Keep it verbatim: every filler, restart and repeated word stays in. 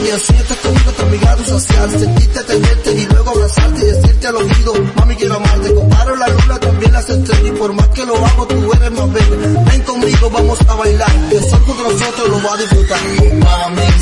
mami, siéntate conmigo, tu amiga social, sentirte, tenerte y luego abrazarte y decirte al oído, mami, quiero amarte. Comparo la luna, también las estrellas, y por más que lo hago, tú eres más bella. Ven conmigo, vamos a bailar, que el sol con nosotros lo va a disfrutar. Mami,